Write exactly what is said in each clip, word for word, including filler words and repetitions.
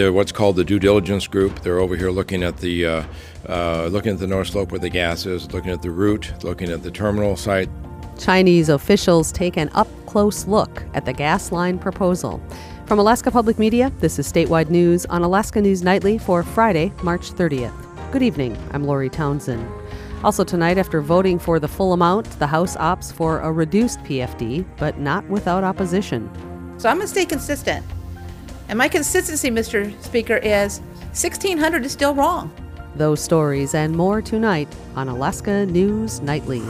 They're what's called the due diligence group. They're over here looking at the uh, uh, looking at the North Slope where the gas is, looking at the route, looking at the terminal site. Chinese officials take an up-close look at the gas line proposal. From Alaska Public Media, this is Statewide News on Alaska News Nightly for Friday, March thirtieth. Good evening. I'm Lori Townsend. Also tonight, after voting for the full amount, the House opts for a reduced P F D, but not without opposition. So I'm going to stay consistent. And my consistency, Mister Speaker, is sixteen hundred is still wrong. Those stories and more tonight on Alaska News Nightly.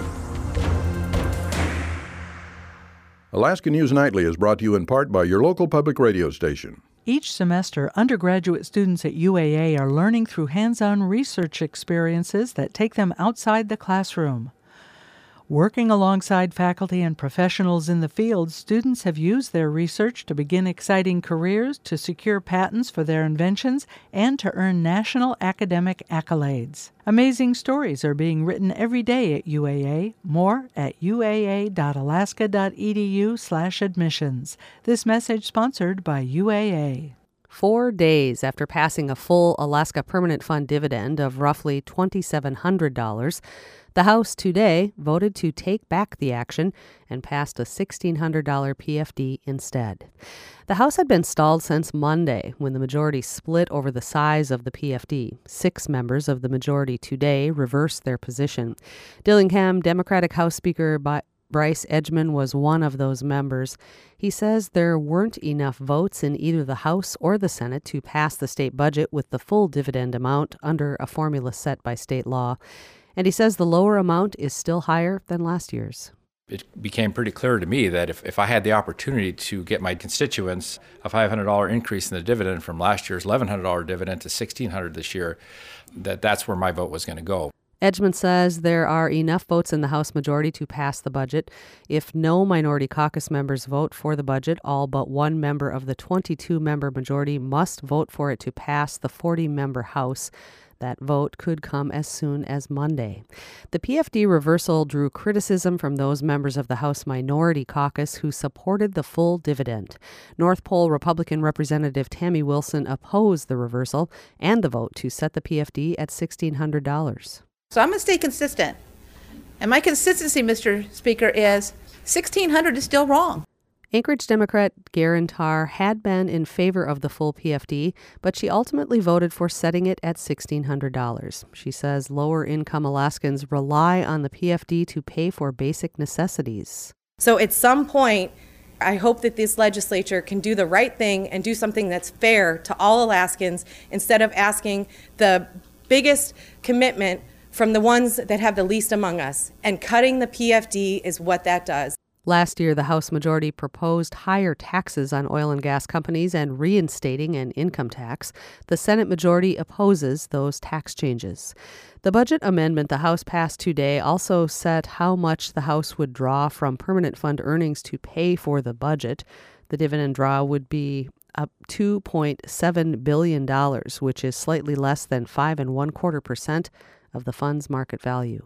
Alaska News Nightly is brought to you in part by your local public radio station. Each semester, undergraduate students at U A A are learning through hands-on research experiences that take them outside the classroom. Working alongside faculty and professionals in the field, students have used their research to begin exciting careers, to secure patents for their inventions, and to earn national academic accolades. Amazing stories are being written every day at U A A. More at u a a dot alaska dot e d u slash admissions. This message sponsored by U A A. Four days after passing a full Alaska Permanent Fund dividend of roughly two thousand seven hundred dollars, the House today voted to take back the action and passed a one thousand six hundred dollars P F D instead. The House had been stalled since Monday when the majority split over the size of the P F D. Six members of the majority today reversed their position. Dillingham Democratic House Speaker Bryce Edgman was one of those members. He says there weren't enough votes in either the House or the Senate to pass the state budget with the full dividend amount under a formula set by state law. And he says the lower amount is still higher than last year's. It became pretty clear to me that if, if I had the opportunity to get my constituents a five hundred dollars increase in the dividend from last year's eleven hundred dollars dividend to sixteen hundred dollars this year, that that's where my vote was going to go. Edgman says there are enough votes in the House majority to pass the budget. If no minority caucus members vote for the budget, all but one member of the twenty-two member majority must vote for it to pass the forty member House. That vote could come as soon as Monday. The P F D reversal drew criticism from those members of the House Minority Caucus who supported the full dividend. North Pole Republican Representative Tammy Wilson opposed the reversal and the vote to set the P F D at one thousand six hundred dollars. So I'm going to stay consistent. And my consistency, Mister Speaker, is sixteen hundred is still wrong. Anchorage Democrat Garen Tarr had been in favor of the full P F D, but she ultimately voted for setting it at one thousand six hundred dollars. She says lower-income Alaskans rely on the P F D to pay for basic necessities. So at some point, I hope that this legislature can do the right thing and do something that's fair to all Alaskans instead of asking the biggest commitment from the ones that have the least among us. And cutting the P F D is what that does. Last year, the House majority proposed higher taxes on oil and gas companies and reinstating an income tax. The Senate majority opposes those tax changes. The budget amendment the House passed today also set how much the House would draw from permanent fund earnings to pay for the budget. The dividend draw would be up two point seven billion dollars, which is slightly less than five and one quarter percent of the fund's market value.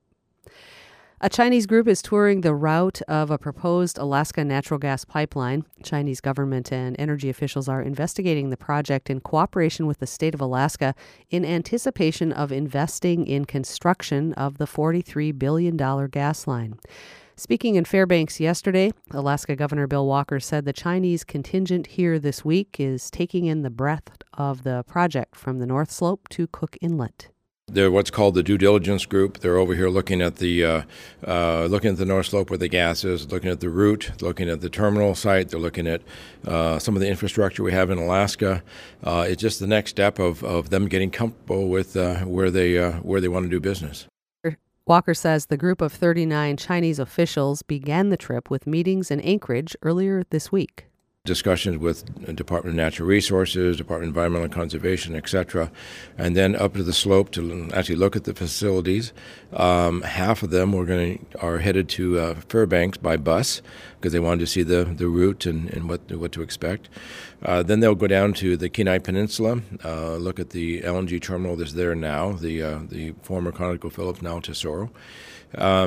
A Chinese group is touring the route of a proposed Alaska natural gas pipeline. Chinese government and energy officials are investigating the project in cooperation with the state of Alaska in anticipation of investing in construction of the forty-three billion dollars gas line. Speaking in Fairbanks yesterday, Alaska Governor Bill Walker said the Chinese contingent here this week is taking in the breadth of the project from the North Slope to Cook Inlet. They're what's called the due diligence group. They're over here looking at the uh, uh, looking at the North Slope where the gas is, looking at the route, looking at the terminal site. They're looking at uh, some of the infrastructure we have in Alaska. Uh, it's just the next step of, of them getting comfortable with uh, where they uh, where they want to do business. Walker says the group of thirty-nine Chinese officials began the trip with meetings in Anchorage earlier this week. Discussions with the Department of Natural Resources, Department of Environmental Conservation, et cetera, and then up to the slope to actually look at the facilities. Um, half of them were going to, are headed to uh, Fairbanks by bus because they wanted to see the, the route and, and what what to expect. Uh, then they'll go down to the Kenai Peninsula, uh, look at the L N G terminal that's there now, the uh, the former ConocoPhillips, now Tesoro. Um,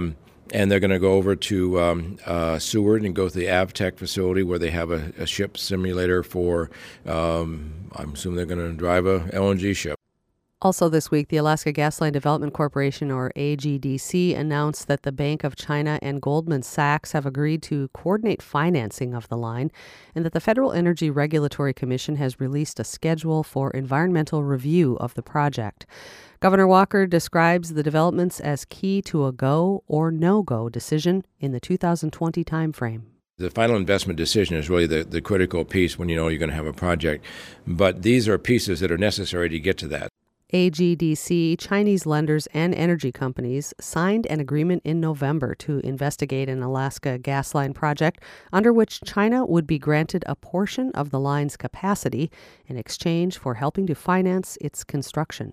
and they're going to go over to um, uh, Seward and go to the Avtech facility where they have a, a ship simulator for, um, I'm assuming they're going to drive a L N G ship. Also this week, the Alaska Gasline Development Corporation, or A G D C, announced that the Bank of China and Goldman Sachs have agreed to coordinate financing of the line, and that the Federal Energy Regulatory Commission has released a schedule for environmental review of the project. Governor Walker describes the developments as key to a go or no-go decision in the two thousand twenty timeframe. The final investment decision is really the, the critical piece when you know you're going to have a project, but these are pieces that are necessary to get to that. A G D C, Chinese lenders, and energy companies signed an agreement in November to investigate an Alaska gas line project under which China would be granted a portion of the line's capacity in exchange for helping to finance its construction.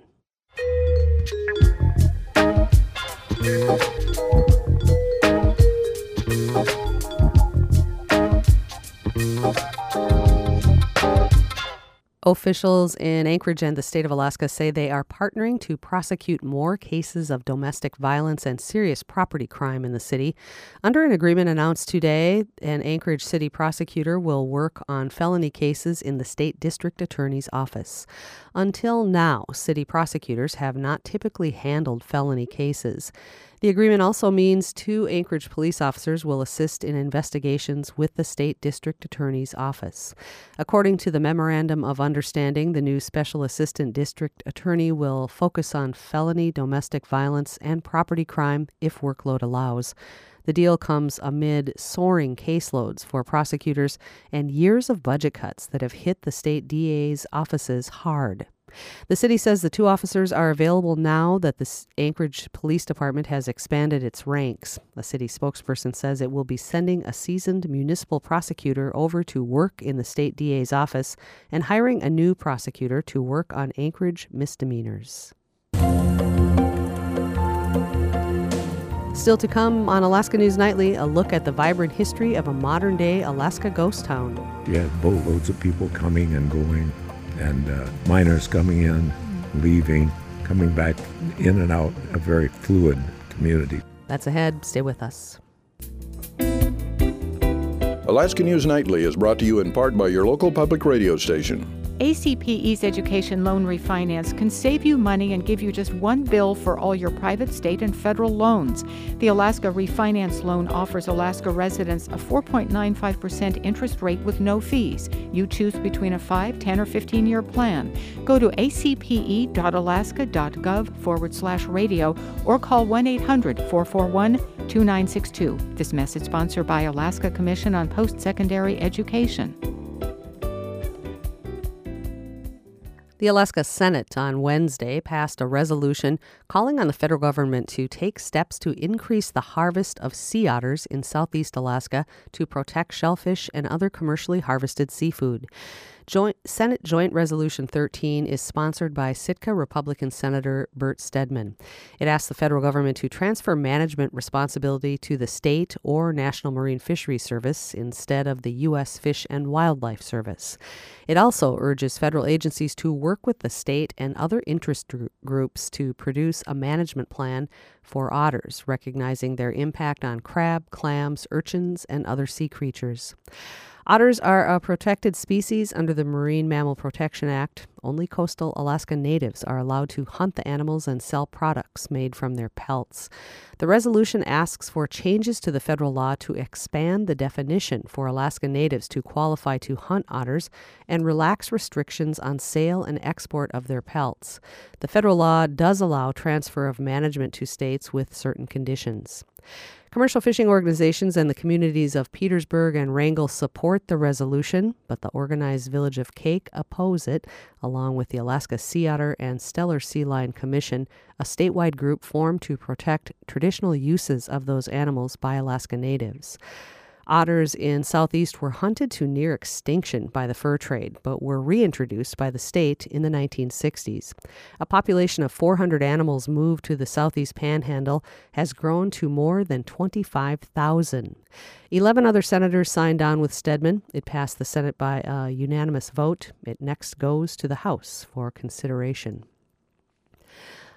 Officials in Anchorage and the state of Alaska say they are partnering to prosecute more cases of domestic violence and serious property crime in the city. Under an agreement announced today, an Anchorage city prosecutor will work on felony cases in the state district attorney's office. Until now, city prosecutors have not typically handled felony cases. The agreement also means two Anchorage police officers will assist in investigations with the state district attorney's office. According to the Memorandum of Understanding, the new special assistant district attorney will focus on felony domestic violence and property crime if workload allows. The deal comes amid soaring caseloads for prosecutors and years of budget cuts that have hit the state D A's offices hard. The city says the two officers are available now that the Anchorage Police Department has expanded its ranks. The city spokesperson says it will be sending a seasoned municipal prosecutor over to work in the state D A's office and hiring a new prosecutor to work on Anchorage misdemeanors. Still to come on Alaska News Nightly, a look at the vibrant history of a modern-day Alaska ghost town. You had boatloads of people coming and going, and uh, miners coming in, leaving, coming back in and out, a very fluid community. That's ahead. Stay with us. Alaska News Nightly is brought to you in part by your local public radio station. A C P E's Education Loan Refinance can save you money and give you just one bill for all your private, state, and federal loans. The Alaska Refinance Loan offers Alaska residents a four point nine five percent interest rate with no fees. You choose between a five, ten, or fifteen-year plan. Go to acpe.alaska.gov forward slash radio or call one eight hundred, four four one, two nine six two. This message sponsored by Alaska Commission on Post-Secondary Education. The Alaska Senate on Wednesday passed a resolution calling on the federal government to take steps to increase the harvest of sea otters in southeast Alaska to protect shellfish and other commercially harvested seafood. Joint, Senate Joint Resolution thirteen is sponsored by Sitka Republican Senator Bert Stedman. It asks the federal government to transfer management responsibility to the state or National Marine Fisheries Service instead of the U S Fish and Wildlife Service. It also urges federal agencies to work with the state and other interest gr- groups to produce a management plan for otters, recognizing their impact on crab, clams, urchins, and other sea creatures. Otters are a protected species under the Marine Mammal Protection Act. Only coastal Alaska natives are allowed to hunt the animals and sell products made from their pelts. The resolution asks for changes to the federal law to expand the definition for Alaska natives to qualify to hunt otters and relax restrictions on sale and export of their pelts. The federal law does allow transfer of management to states with certain conditions. Commercial fishing organizations and the communities of Petersburg and Wrangell support the resolution, but the organized Village of Cake oppose it, along with the Alaska Sea Otter and Stellar Sea Lion Commission, a statewide group formed to protect traditional uses of those animals by Alaska natives. Otters in southeast were hunted to near extinction by the fur trade, but were reintroduced by the state in the nineteen sixties. A population of four hundred animals moved to the southeast panhandle has grown to more than twenty-five thousand. Eleven other senators signed on with Stedman. It passed the Senate by a unanimous vote. It next goes to the House for consideration.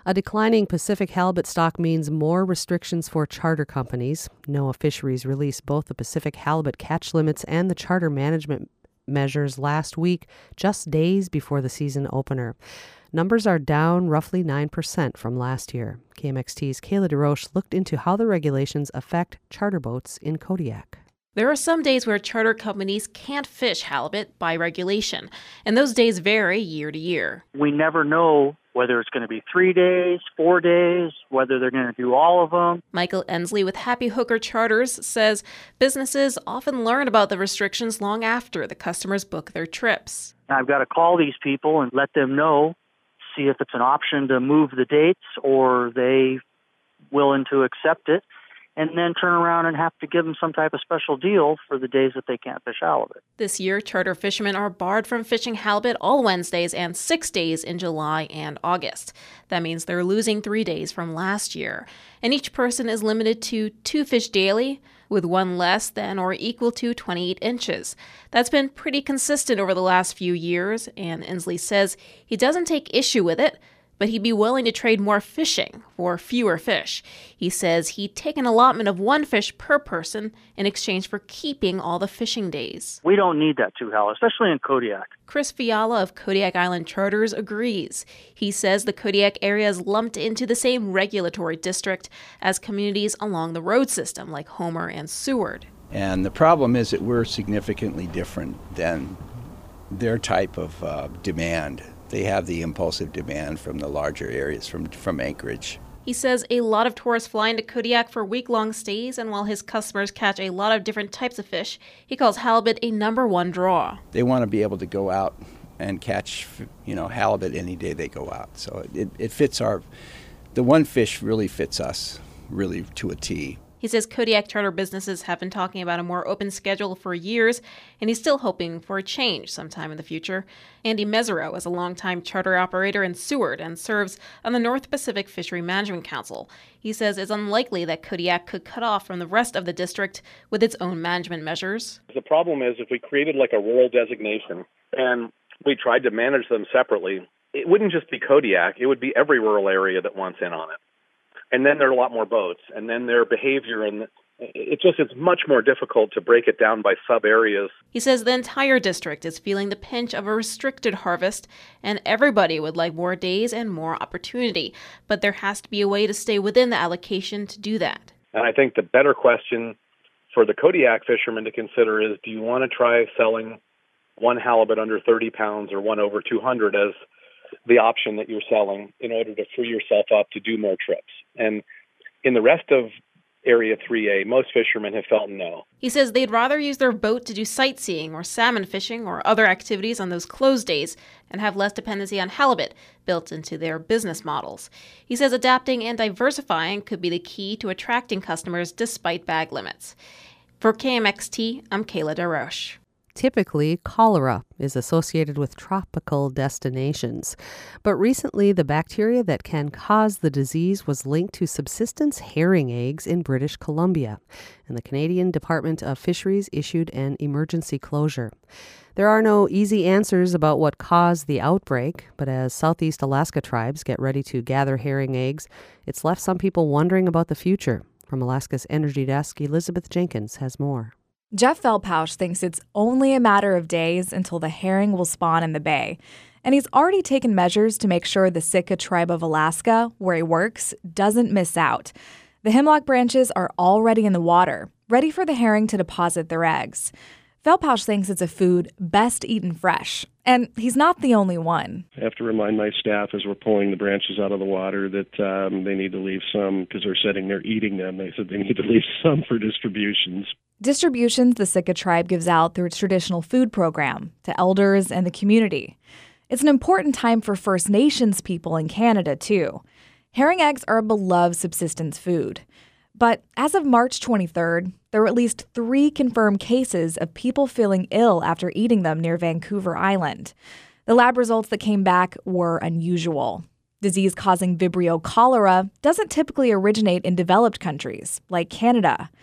A declining Pacific halibut stock means more restrictions for charter companies. NOAA Fisheries released both the Pacific halibut catch limits and the charter management measures last week, just days before the season opener. Numbers are down roughly nine percent from last year. K M X T's Kayla DeRoche looked into how the regulations affect charter boats in Kodiak. There are some days where charter companies can't fish halibut by regulation, and those days vary year to year. We never know whether it's going to be three days, four days, whether they're going to do all of them. Michael Ensley with Happy Hooker Charters says businesses often learn about the restrictions long after the customers book their trips. I've got to call these people and let them know, see if it's an option to move the dates or they willing to accept it, and then turn around and have to give them some type of special deal for the days that they can't fish halibut. This year, charter fishermen are barred from fishing halibut all Wednesdays and six days in July and August. That means they're losing three days from last year. And each person is limited to two fish daily, with one less than or equal to twenty-eight inches. That's been pretty consistent over the last few years, and Inslee says he doesn't take issue with it, but he'd be willing to trade more fishing for fewer fish. He says he'd take an allotment of one fish per person in exchange for keeping all the fishing days. We don't need that too, Hal, especially in Kodiak. Chris Fiala of Kodiak Island Charters agrees. He says the Kodiak area is lumped into the same regulatory district as communities along the road system like Homer and Seward. And the problem is that we're significantly different than their type of uh, demand. They have the impulsive demand from the larger areas, from from Anchorage. He says a lot of tourists fly into Kodiak for week-long stays, and while his customers catch a lot of different types of fish, he calls halibut a number one draw. They want to be able to go out and catch, you know, halibut any day they go out. So it, it fits our, the one fish really fits us, really to a T. He says Kodiak charter businesses have been talking about a more open schedule for years, and he's still hoping for a change sometime in the future. Andy Mesereau is a longtime charter operator in Seward and serves on the North Pacific Fishery Management Council. He says it's unlikely that Kodiak could cut off from the rest of the district with its own management measures. The problem is if we created like a rural designation and we tried to manage them separately, it wouldn't just be Kodiak, it would be every rural area that wants in on it. And then there are a lot more boats, and then their behavior, and it's just it's much more difficult to break it down by sub-areas. He says the entire district is feeling the pinch of a restricted harvest, and everybody would like more days and more opportunity. But there has to be a way to stay within the allocation to do that. And I think the better question for the Kodiak fishermen to consider is, do you want to try selling one halibut under thirty pounds or one over two hundred as the option that you're selling in order to free yourself up to do more trips? And in the rest of Area three A, most fishermen have felt no. He says they'd rather use their boat to do sightseeing or salmon fishing or other activities on those closed days and have less dependency on halibut built into their business models. He says adapting and diversifying could be the key to attracting customers despite bag limits. For K M X T, I'm Kayla DeRoche. Typically, cholera is associated with tropical destinations. But recently, the bacteria that can cause the disease was linked to subsistence herring eggs in British Columbia, and the Canadian Department of Fisheries issued an emergency closure. There are no easy answers about what caused the outbreak, but as Southeast Alaska tribes get ready to gather herring eggs, it's left some people wondering about the future. From Alaska's Energy Desk, Elizabeth Jenkins has more. Jeff Velpausch thinks it's only a matter of days until the herring will spawn in the bay, and he's already taken measures to make sure the Sitka tribe of Alaska, where he works, doesn't miss out. The hemlock branches are already in the water, ready for the herring to deposit their eggs. Velpausch thinks it's a food best eaten fresh, and he's not the only one. I have to remind my staff as we're pulling the branches out of the water that um, they need to leave some, because they're sitting there eating them. They said they need to leave some for distributions. Distributions the Sitka tribe gives out through its traditional food program to elders and the community. It's an important time for First Nations people in Canada, too. Herring eggs are a beloved subsistence food. But as of March twenty-third, there were at least three confirmed cases of people feeling ill after eating them near Vancouver Island. The lab results that came back were unusual. Disease-causing Vibrio cholera doesn't typically originate in developed countries, like Canada.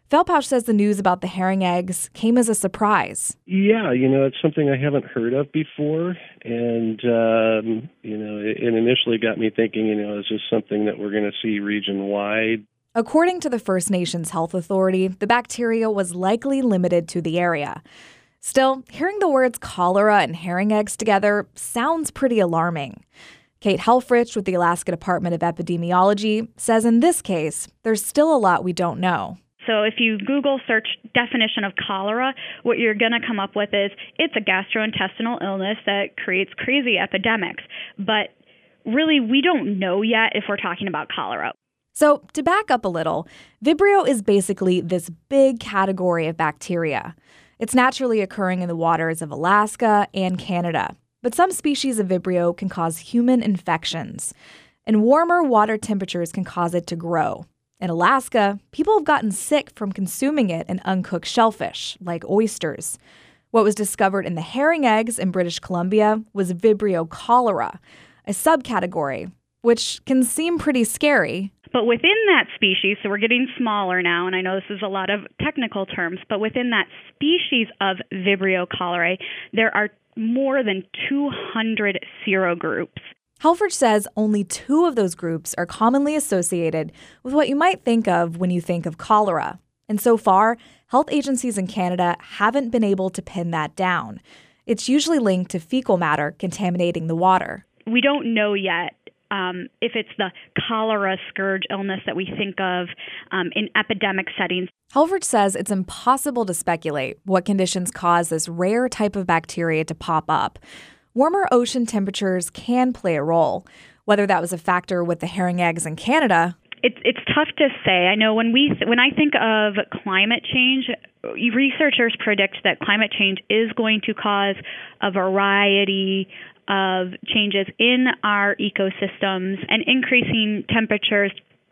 Felpausch says the news about the herring eggs came as a surprise. Yeah, you know, it's something I haven't heard of before. And, um, you know, it, it initially got me thinking, you know, is this something that we're going to see region-wide? According to the First Nations Health Authority, the bacteria was likely limited to the area. Still, hearing the words cholera and herring eggs together sounds pretty alarming. Kate Helfrich with the Alaska Department of Epidemiology says in this case, there's still a lot we don't know. So if you Google search definition of cholera, what you're going to come up with is it's a gastrointestinal illness that creates crazy epidemics. But really, we don't know yet if we're talking about cholera. So to back up a little, Vibrio is basically this big category of bacteria. It's naturally occurring in the waters of Alaska and Canada. But some species of Vibrio can cause human infections. And warmer water temperatures can cause it to grow. In Alaska, people have gotten sick from consuming it in uncooked shellfish, like oysters. What was discovered in the herring eggs in British Columbia was Vibrio cholera, a subcategory, which can seem pretty scary. But within that species, so we're getting smaller now, and I know this is a lot of technical terms, but within that species of Vibrio cholerae, there are more than two hundred serogroups. Helfrich says only two of those groups are commonly associated with what you might think of when you think of cholera. And so far, health agencies in Canada haven't been able to pin that down. It's usually linked to fecal matter contaminating the water. We don't know yet um, if it's the cholera scourge illness that we think of um, in epidemic settings. Helfrich says it's impossible to speculate what conditions cause this rare type of bacteria to pop up. Warmer ocean temperatures can play a role. Whether that was a factor with the herring eggs in Canada, It's it's tough to say. I know when we when I think of climate change, researchers predict that climate change is going to cause a variety of changes in our ecosystems, and increasing temperatures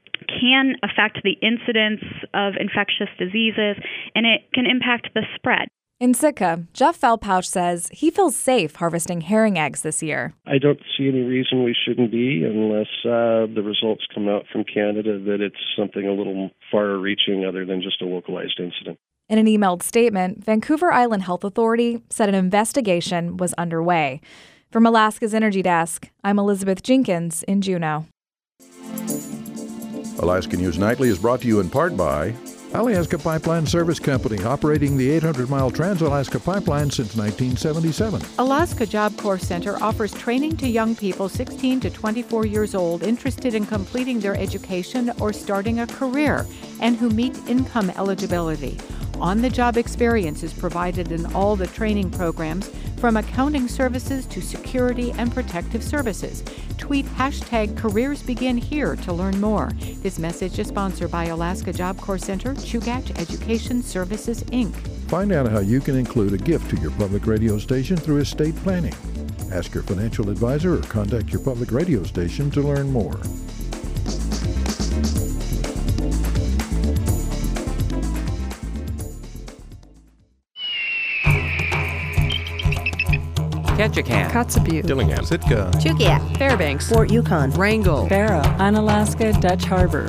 can affect the incidence of infectious diseases, and it can impact the spread. In Sitka, Jeff Felpausch says he feels safe harvesting herring eggs this year. I don't see any reason we shouldn't be unless uh, the results come out from Canada that it's something a little far-reaching other than just a localized incident. In an emailed statement, Vancouver Island Health Authority said an investigation was underway. From Alaska's Energy Desk, I'm Elizabeth Jenkins in Juneau. Alaska News Nightly is brought to you in part by Alaska Pipeline Service Company, operating the eight hundred mile Trans-Alaska Pipeline since nineteen seventy-seven. Alaska Job Corps Center offers training to young people sixteen to twenty-four years old interested in completing their education or starting a career and who meet income eligibility. On-the-job experience is provided in all the training programs, from accounting services to security and protective services. Tweet hashtag Careers Begin Here to learn more. This message is sponsored by Alaska Job Corps Center, Chugach Education Services, Incorporated. Find out how you can include a gift to your public radio station through estate planning. Ask your financial advisor or contact your public radio station to learn more. Ketchikan, Kotzebue, Dillingham, Sitka, Chugach, Fairbanks, Fort Yukon, Wrangell, Barrow, Unalaska, Dutch Harbor.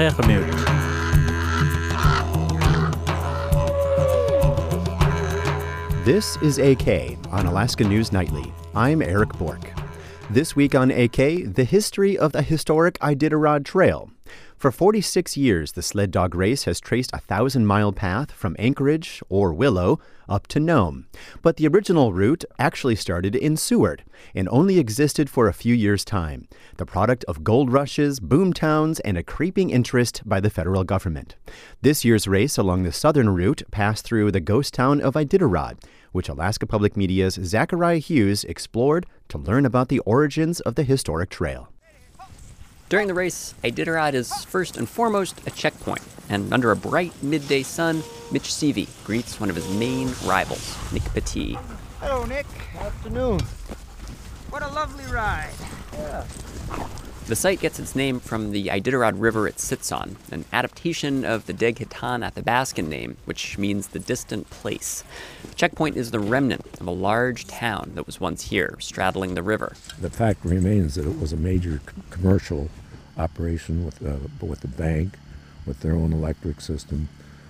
This is A K on Alaska News Nightly. I'm Eric Bork. This week on A K, the history of the historic Iditarod Trail. For forty-six years, the sled dog race has traced a thousand-mile path from Anchorage, or Willow, up to Nome. But the original route actually started in Seward and only existed for a few years' time, the product of gold rushes, boom towns, and a creeping interest by the federal government. This year's race along the southern route passed through the ghost town of Iditarod, which Alaska Public Media's Zachariah Hughes explored to learn about the origins of the historic trail. During the race, Iditarod is first and foremost a checkpoint, and under a bright midday sun, Mitch Seavey greets one of his main rivals, Nick Petit. Hello, Nick. Afternoon. What a lovely ride. Yeah. The site gets its name from the Iditarod River it sits on, an adaptation of the Deg-Hitan Athabascan name, which means the distant place. The checkpoint is the remnant of a large town that was once here, straddling the river. The fact remains that it was a major c- commercial operation with, uh, with the bank, with their own electric system,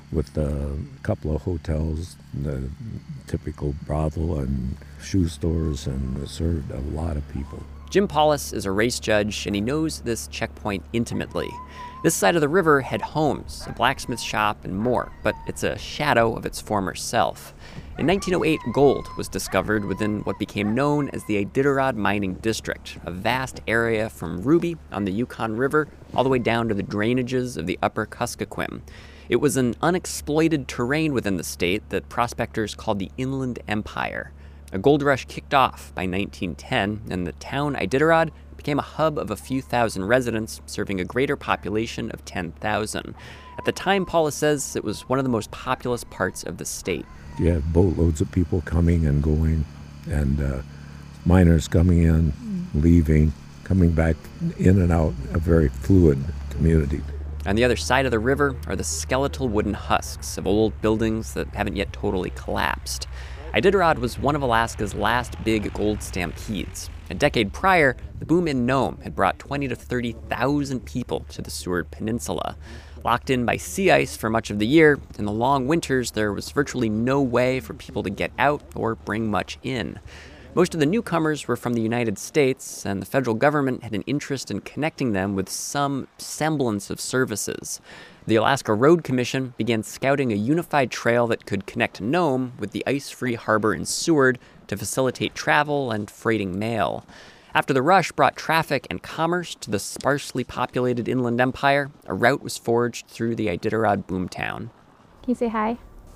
with a couple of hotels, the typical brothel and shoe stores, and served a lot of people. Jim Paulus is a race judge, and he knows this checkpoint intimately. This side of the river had homes, a blacksmith shop, and more, but it's a shadow of its former self. In nineteen oh eight, gold was discovered within what became known as the Iditarod Mining District, a vast area from Ruby on the Yukon River all the way down to the drainages of the upper Kuskokwim. It was an unexploited terrain within the state that prospectors called the Inland Empire. A gold rush kicked off by nineteen ten, and the town Iditarod became a hub of a few thousand residents, serving a greater population of ten thousand. At the time, Paulus says it was one of the most populous parts of the state. You have boatloads of people coming and going, and uh, miners coming in, leaving, coming back in and out, a very fluid community. On the other side of the river are the skeletal wooden husks of old buildings that haven't yet totally collapsed. Iditarod was one of Alaska's last big gold stampedes. A decade prior, the boom in Nome had brought twenty to thirty thousand people to the Seward Peninsula. Locked in by sea ice for much of the year, in the long winters there was virtually no way for people to get out or bring much in. Most of the newcomers were from the United States, and the federal government had an interest in connecting them with some semblance of services. The Alaska Road Commission began scouting a unified trail that could connect Nome with the ice-free harbor in Seward to facilitate travel and freighting mail. After the rush brought traffic and commerce to the sparsely populated Inland Empire, a route was forged through the Iditarod boomtown. Can you say hi?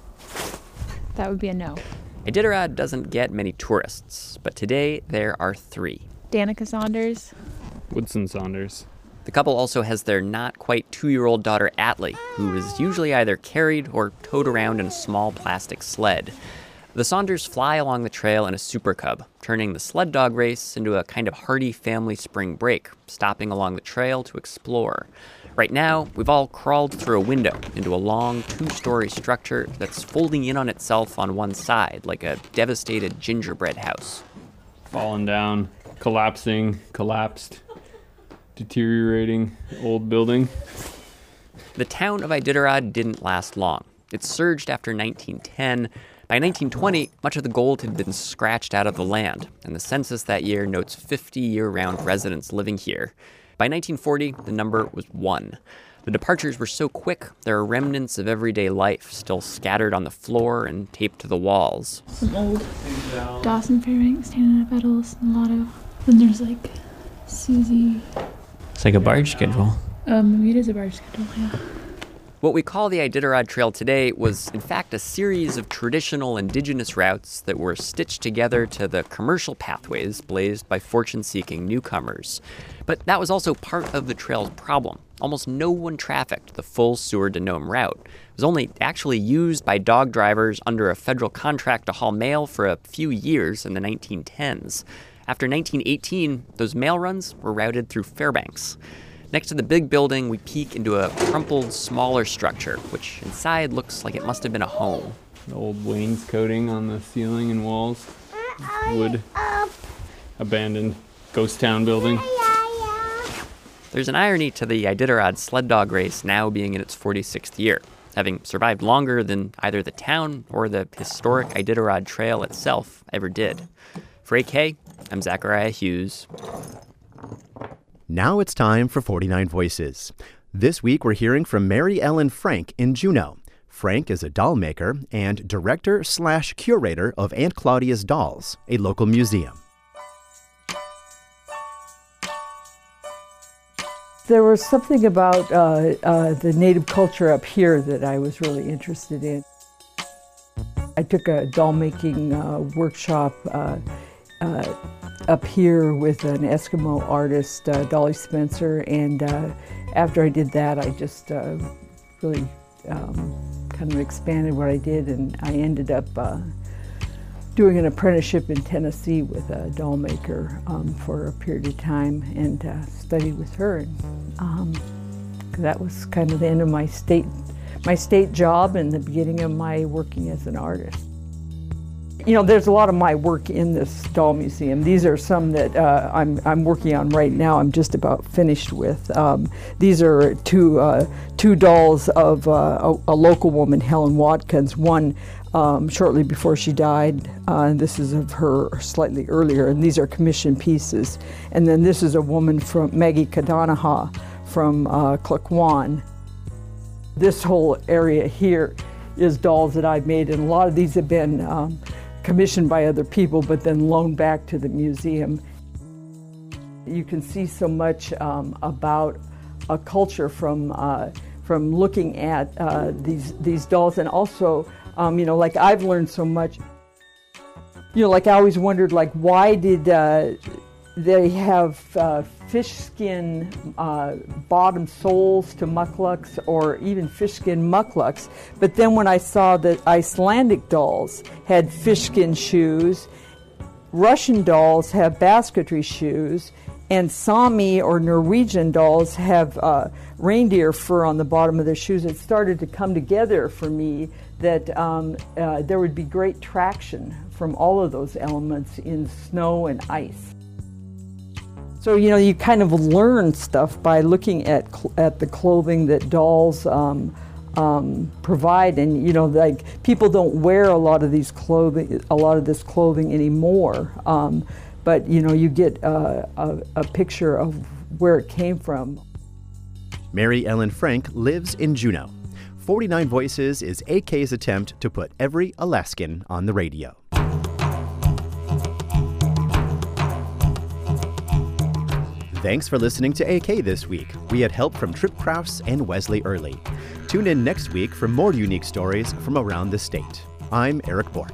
That would be a no. Iditarod doesn't get many tourists, but today there are three. Danica Saunders. Woodson Saunders. The couple also has their not-quite two-year-old daughter, Atlee, who is usually either carried or towed around in a small plastic sled. The Saunders fly along the trail in a Super Cub, turning the sled dog race into a kind of hearty family spring break, stopping along the trail to explore. Right now, we've all crawled through a window into a long two-story structure that's folding in on itself on one side, like a devastated gingerbread house. Fallen down, collapsing, collapsed. Deteriorating old building. The town of Iditarod didn't last long. It surged after nineteen ten. By nineteen twenty, much of the gold had been scratched out of the land, and the census that year notes fifty year-round residents living here. By nineteen forty, the number was one. The departures were so quick, there are remnants of everyday life still scattered on the floor and taped to the walls. Some old Dawson Fairbanks, Canada Petals, and Lotto. Then there's like Susie. It's like a barge schedule. Um, maybe it is a barge schedule, yeah. What we call the Iditarod Trail today was, in fact, a series of traditional indigenous routes that were stitched together to the commercial pathways blazed by fortune-seeking newcomers. But that was also part of the trail's problem. Almost no one trafficked the full Seward to Nome route. It was only actually used by dog drivers under a federal contract to haul mail for a few years in the nineteen tens. After nineteen eighteen, those mail runs were routed through Fairbanks. Next to the big building, we peek into a crumpled, smaller structure, which inside looks like it must have been a home. The old wainscoting on the ceiling and walls. Wood. Abandoned ghost town building. There's an irony to the Iditarod sled dog race now being in its forty-sixth year, having survived longer than either the town or the historic Iditarod Trail itself ever did. For A K, I'm Zachariah Hughes. Now it's time for forty-nine Voices. This week we're hearing from Mary Ellen Frank in Juneau. Frank is a doll maker and director slash curator of Aunt Claudia's Dolls, a local museum. There was something about uh, uh, the native culture up here that I was really interested in. I took a doll making uh, workshop uh, uh, up here with an Eskimo artist, uh, Dolly Spencer, and uh, after I did that, I just uh, really um, kind of expanded what I did, and I ended up uh, doing an apprenticeship in Tennessee with a doll maker um, for a period of time, and uh, studied with her. And um, that was kind of the end of my state, my state job and the beginning of my working as an artist. You know, there's a lot of my work in this doll museum. These are some that uh, I'm, I'm working on right now. I'm just about finished with. Um, these are two, uh, two dolls of uh, a, a local woman, Helen Watkins. One um, shortly before she died. Uh, and this is of her slightly earlier. And these are commissioned pieces. And then this is a woman from Maggie Kadanaha from uh, Klukwan. This whole area here is dolls that I've made, and a lot of these have been um, commissioned by other people, but then loaned back to the museum. You can see so much um, about a culture from uh, from looking at uh, these these dolls, and also, um, you know, like I've learned so much. You know, like I always wondered, like why did uh, they have uh, fish skin uh, bottom soles to mukluks, or even fish skin mukluks. But then when I saw that Icelandic dolls had fish skin shoes, Russian dolls have basketry shoes, and Sami or Norwegian dolls have uh, reindeer fur on the bottom of their shoes, it started to come together for me that um, uh, there would be great traction from all of those elements in snow and ice. So, you know, you kind of learn stuff by looking at cl- at the clothing that dolls um, um, provide, and you know, like people don't wear a lot of these clothing, a lot of this clothing anymore. Um, but you know, you get uh, a, a picture of where it came from. Mary Ellen Frank lives in Juneau. forty-nine Voices is A K's attempt to put every Alaskan on the radio. Thanks for listening to A K this week. We had help from Trip Crafts and Wesley Early. Tune in next week for more unique stories from around the state. I'm Eric Bork.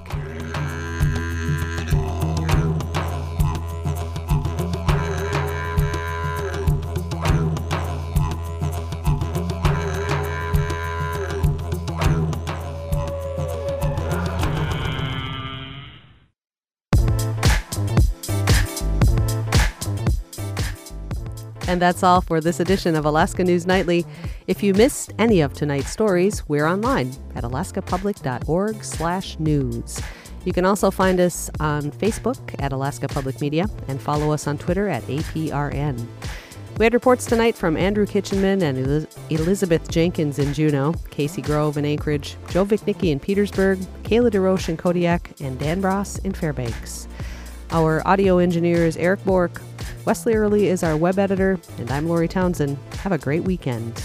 And that's all for this edition of Alaska News Nightly. If you missed any of tonight's stories, we're online at alaskapublic.org slash news. You can also find us on Facebook at Alaska Public Media and follow us on Twitter at A P R N. We had reports tonight from Andrew Kitchenman and Eliz- Elizabeth Jenkins in Juneau, Casey Grove in Anchorage, Joe Vicnicki in Petersburg, Kayla DeRoche in Kodiak, and Dan Bross in Fairbanks. Our audio engineer is Eric Bork. Wesley Early is our web editor, and I'm Lori Townsend. Have a great weekend.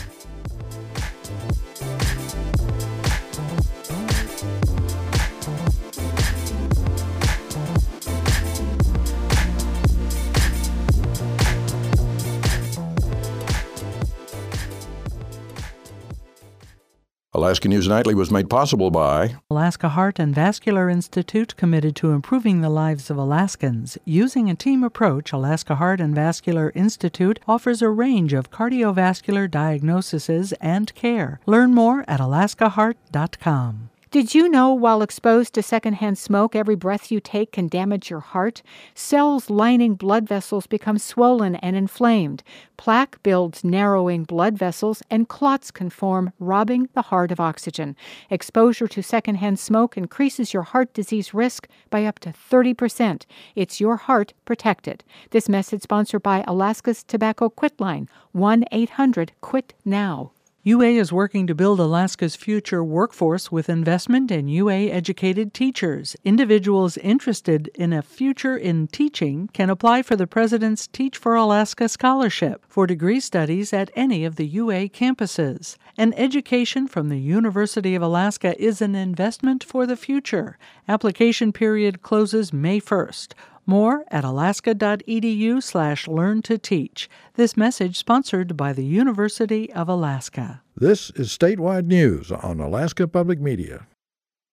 Alaska News Nightly was made possible by Alaska Heart and Vascular Institute, committed to improving the lives of Alaskans. Using a team approach, Alaska Heart and Vascular Institute offers a range of cardiovascular diagnoses and care. Learn more at alaska heart dot com. Did you know while exposed to secondhand smoke, every breath you take can damage your heart? Cells lining blood vessels become swollen and inflamed. Plaque builds narrowing blood vessels, and clots can form, robbing the heart of oxygen. Exposure to secondhand smoke increases your heart disease risk by up to thirty percent. It's your heart protected. This message sponsored by Alaska's Tobacco Quit Line, one eight hundred quit now. U A is working to build Alaska's future workforce with investment in U A-educated teachers. Individuals interested in a future in teaching can apply for the President's Teach for Alaska Scholarship for degree studies at any of the U A campuses. An education from the University of Alaska is an investment for the future. Application period closes May first. More at alaska.edu slash learn to teach. This message sponsored by the University of Alaska. This is statewide news on Alaska Public Media.